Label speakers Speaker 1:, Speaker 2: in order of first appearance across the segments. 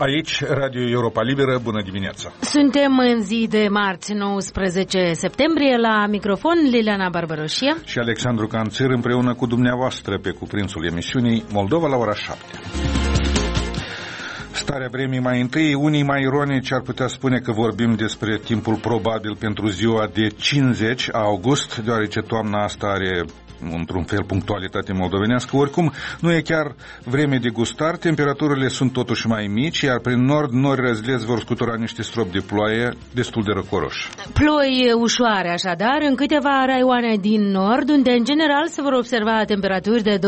Speaker 1: Aici, Radio Europa Liberă, bună dimineața!
Speaker 2: Suntem în zi de marți, 19 septembrie, la microfon Liliana Barbaroșie
Speaker 1: și Alexandru Canțir împreună cu dumneavoastră pe cuprinsul emisiunii Moldova la ora 7. Starea vremii mai întâi, unii mai ironici ar putea spune că vorbim despre timpul probabil pentru ziua de 50 august, deoarece toamna asta are într-un fel punctualitate moldovenească. Oricum, nu e chiar vreme de gustar, temperaturile sunt totuși mai mici, iar prin nord, nori răzleți vor scutura niște stropi de ploaie destul de răcoroși.
Speaker 2: Ploi ușoare, așadar, în câteva raioane din nord, unde în general se vor observa temperaturi de 23-24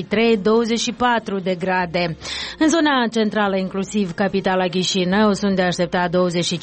Speaker 2: de grade. În zona centrală, inclusiv capitala Chișinău, sunt de așteptat 25-26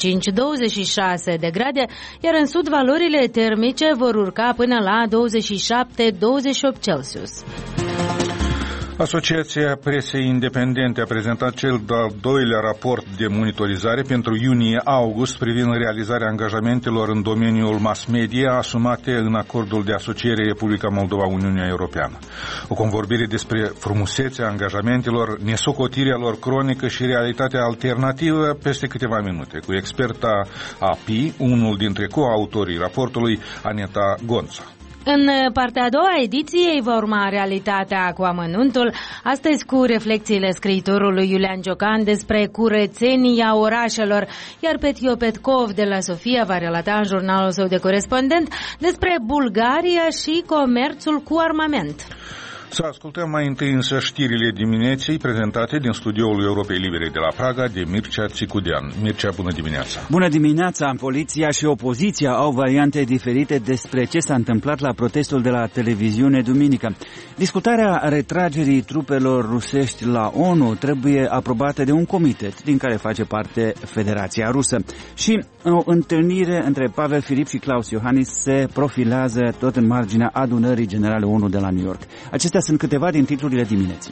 Speaker 2: de grade, iar în sud valorile termice vor urca până la 27-28 Celsius.
Speaker 1: Asociația Presei Independente a prezentat cel de-al doilea raport de monitorizare pentru iunie-august privind realizarea angajamentelor în domeniul mass media asumate în acordul de asociere Republica Moldova-Uniunea Europeană. O convorbire despre frumusețea angajamentelor, nesocotirea lor cronică și realitatea alternativă peste câteva minute, cu experta API, unul dintre coautorii raportului, Aneta Gonța.
Speaker 2: În partea a doua ediției va urma realitatea cu amănuntul, astăzi cu reflexiile scriitorului Iulian Ciocan despre curățenia orașelor, iar Petio Petkov de la Sofia va relata în jurnalul său de corespondent despre Bulgaria și comerțul cu armament.
Speaker 1: Să ascultăm mai întâi însă știrile dimineții prezentate din studioul Europei Libere de la Praga de Mircea Țicudean. Mircea, bună dimineața!
Speaker 3: Bună dimineața! Poliția și opoziția au variante diferite despre ce s-a întâmplat la protestul de la televiziune duminică. Discutarea retragerii trupelor rusești la ONU trebuie aprobată de un comitet din care face parte Federația Rusă. Și o întâlnire între Pavel Filip și Klaus Iohannis se profilează tot în marginea adunării generale ONU de la New York. Acestea sunt câteva din titlurile dimineții.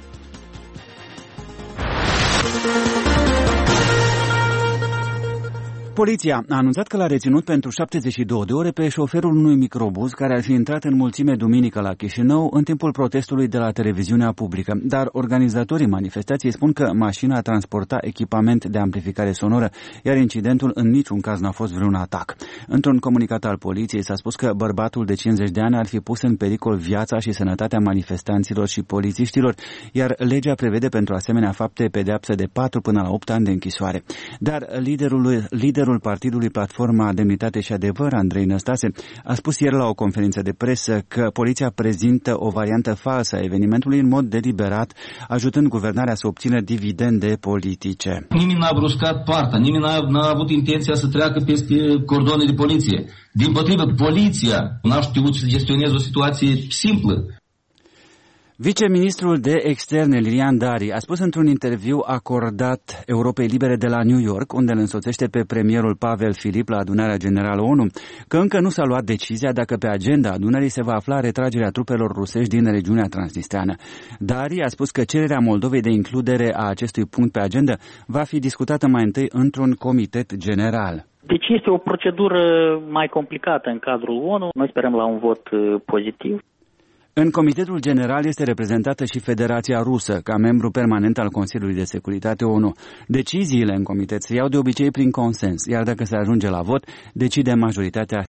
Speaker 3: Poliția a anunțat că l-a reținut pentru 72 de ore pe șoferul unui microbuz care ar fi intrat în mulțime duminică la Chișinău în timpul protestului de la televiziunea publică. Dar organizatorii manifestației spun că mașina transporta echipament de amplificare sonoră, iar incidentul în niciun caz n-a fost vreun atac. Într-un comunicat al poliției s-a spus că bărbatul de 50 de ani ar fi pus în pericol viața și sănătatea manifestanților și polițiștilor, iar legea prevede pentru asemenea fapte pedeapsă de 4 până la 8 ani de închisoare. Dar liderul Partidului Platforma Demnitate și Adevăr, Andrei Năstase, a spus ieri la o conferință de presă că poliția prezintă o variantă falsă a evenimentului în mod deliberat, ajutând guvernarea să obțină dividende politice.
Speaker 4: Nimeni n-a bruscat partea, nimeni n-a avut intenția să treacă peste cordonul de poliție. Dimpotrivă, poliția n-a știut să gestioneze o situație simplă.
Speaker 3: Viceministrul de Externe, Lilian Dari, a spus într-un interviu acordat Europei Libere de la New York, unde îl însoțește pe premierul Pavel Filip la adunarea generală ONU, că încă nu s-a luat decizia dacă pe agenda adunării se va afla retragerea trupelor rusești din regiunea transnistreană. Dari a spus că cererea Moldovei de includere a acestui punct pe agenda va fi discutată mai întâi într-un comitet general.
Speaker 5: Deci este o procedură mai complicată în cadrul ONU. Noi sperăm la un vot pozitiv.
Speaker 3: În Comitetul General este reprezentată și Federația Rusă, ca membru permanent al Consiliului de Securitate ONU. Deciziile în comitet se iau de obicei prin consens, iar dacă se ajunge la vot, decide majoritatea